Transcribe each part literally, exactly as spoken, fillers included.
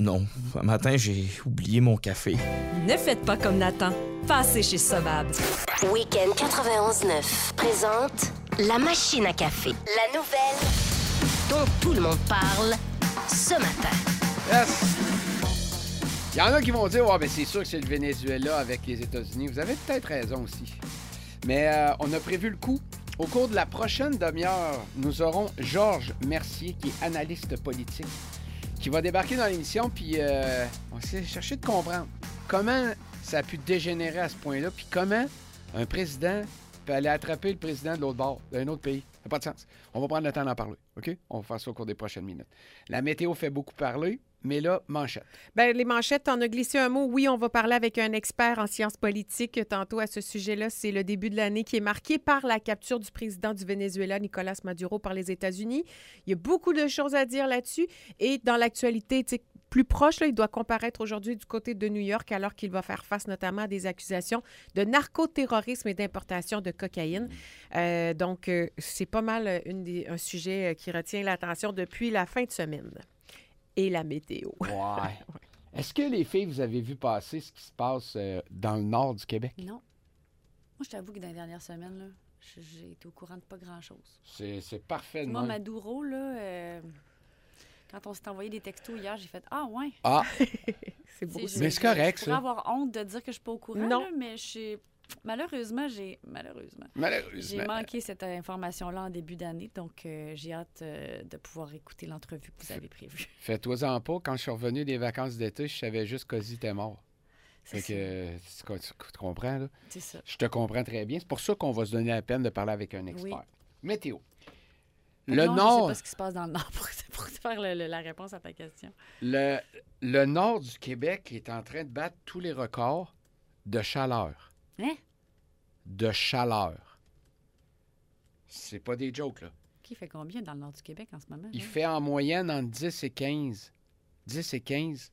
non. Ce matin, j'ai oublié mon café. Ne faites pas comme Nathan. Passez chez Sobab. Week-end quatre-vingt-onze neuf présente La Machine à café. La nouvelle dont tout le monde parle ce matin. Yes! Il y en a qui vont dire, ouais, ben c'est sûr que c'est le Venezuela avec les États-Unis. Vous avez peut-être raison aussi. Mais euh, on a prévu le coup. Au cours de la prochaine demi-heure, nous aurons Georges Mercier, qui est analyste politique, qui va débarquer dans l'émission, puis euh, on va chercher de comprendre comment ça a pu dégénérer à ce point-là, puis comment un président peut aller attraper le président de l'autre bord, d'un autre pays. Ça n'a pas de sens. On va prendre le temps d'en parler, OK? On va faire ça au cours des prochaines minutes. La météo fait beaucoup parler, mais là, manchette. Bien, les manchettes, on a glissé un mot. Oui, on va parler avec un expert en sciences politiques tantôt à ce sujet-là. C'est le début de l'année qui est marqué par la capture du président du Venezuela, Nicolas Maduro, par les États-Unis. Il y a beaucoup de choses à dire là-dessus. Et dans l'actualité, tu sais, plus proche, là, il doit comparaître aujourd'hui du côté de New York alors qu'il va faire face notamment à des accusations de narcoterrorisme et d'importation de cocaïne. Euh, donc, euh, c'est pas mal une des, un sujet qui retient l'attention depuis la fin de semaine. Et la météo. Ouais. Est-ce que les filles, vous avez vu passer ce qui se passe euh, dans le nord du Québec? Non. Moi, je t'avoue que dans les dernières semaines, là, j'ai été au courant de pas grand-chose. C'est, c'est parfait. Moi, Maduro, là, euh, quand on s'est envoyé des textos hier, j'ai fait « Ah, ouais! » Ah! C'est beau. C'est, mais c'est correct, je ça. pourrais avoir honte de dire que je suis pas au courant, non. Là, mais je suis... Malheureusement, j'ai... Malheureusement. Malheureusement. J'ai manqué cette information-là en début d'année, donc euh, j'ai hâte euh, de pouvoir écouter l'entrevue que vous avez prévue. Fais-toi-en pas. Quand je suis revenu des vacances d'été, je savais juste qu'Ozzy était mort. C'est fait ça. que, tu, tu comprends, là? C'est ça. Je te comprends très bien. C'est pour ça qu'on va se donner la peine de parler avec un expert. Oui. Météo. Fait Le non, nord... Je sais pas ce qui se passe dans le nord pour, pour faire le, le, la réponse à ta question. Le, le nord du Québec est en train de battre tous les records de chaleur. Hein? De chaleur. C'est pas des jokes, là. Qui fait combien dans le nord du Québec en ce moment? Il là? fait en moyenne entre dix et quinze. dix et quinze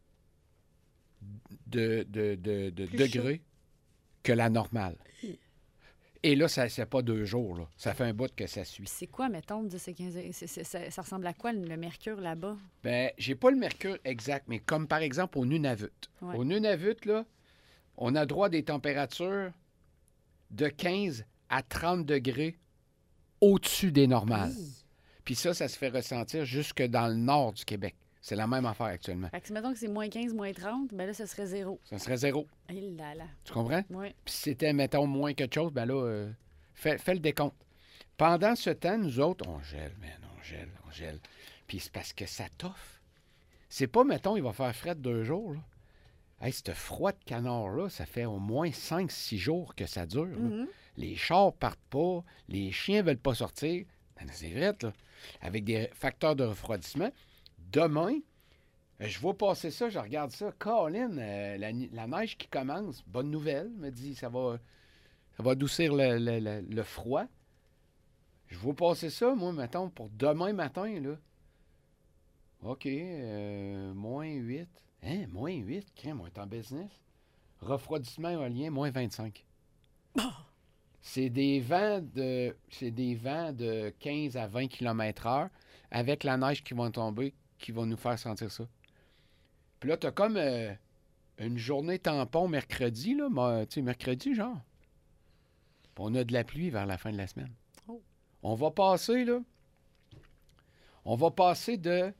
de, de, de, de degrés chaud que la normale. Et là, ça c'est pas deux jours, là. Ça fait un bout que ça suit. C'est quoi, mettons, dix et quinze... C'est, c'est, ça, ça ressemble à quoi, le mercure, là-bas? Bien, j'ai pas le mercure exact, mais comme par exemple au Nunavut. Ouais. Au Nunavut, là, on a droit à des températures de quinze à trente degrés au-dessus des normales. Mmh. Puis ça, ça se fait ressentir jusque dans le nord du Québec. C'est la même affaire actuellement. Fait que si mettons que c'est moins quinze, moins trente, bien là, ça serait zéro. Ça serait zéro. Et là, là. Tu comprends? Oui. Puis si c'était, mettons, moins quelque chose, bien là, euh, fais, fais le décompte. Pendant ce temps, nous autres, on gèle, man, on gèle, on gèle. Puis c'est parce que ça toffe. C'est pas, mettons, il va faire frais de deux jours, là. Hey, ce froid de canard-là, ça fait au moins cinq six jours que ça dure. Mm-hmm. Les chars partent pas, les chiens veulent pas sortir. Ben, c'est vrai, là. Avec des facteurs de refroidissement. Demain, je vois passer ça, je regarde ça. Colin, euh, la, la neige qui commence. Bonne nouvelle, me dit, ça va, ça va adoucir le, le, le, le froid. Je vois passer ça, moi, mettons, pour demain matin, là. OK, euh, moins huit. Hein, moins huit? Crème, on est en business. Refroidissement éolien, moins vingt-cinq. Oh! C'est des vents de c'est des vents de quinze à vingt kilomètres heure avec la neige qui va tomber, qui va nous faire sentir ça. Puis là, t'as comme euh, une journée tampon mercredi, là, mais, tu sais, mercredi, genre. Puis on a de la pluie vers la fin de la semaine. Oh. On va passer, là, on va passer de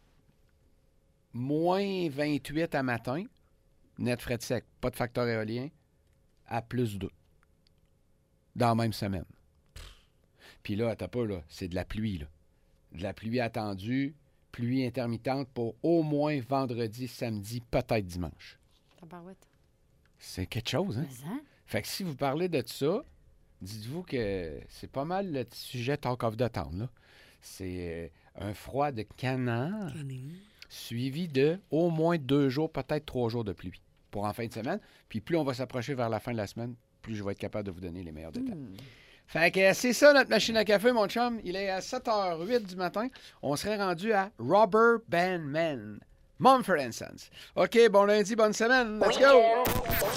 moins vingt-huit à matin, net frais de sec, pas de facteur éolien, à plus deux. Dans la même semaine. Puis là, t'as pas, là, c'est de la pluie, là. De la pluie attendue, pluie intermittente pour au moins vendredi, samedi, peut-être dimanche. Tabarouette. C'est quelque chose, hein? Mais hein? Fait que si vous parlez de ça, dites-vous que c'est pas mal le sujet Talk of the Town, là. C'est un froid de canard, canard suivi de au moins deux jours, peut-être trois jours de pluie pour en fin de semaine. Puis plus on va s'approcher vers la fin de la semaine, plus je vais être capable de vous donner les meilleurs détails. Mm. Fait que c'est ça notre machine à café, mon chum. Il est à sept heures huit du matin. On serait rendu à Robert Bandman, Mumford and Sons. OK, bon lundi, bonne semaine. Let's go!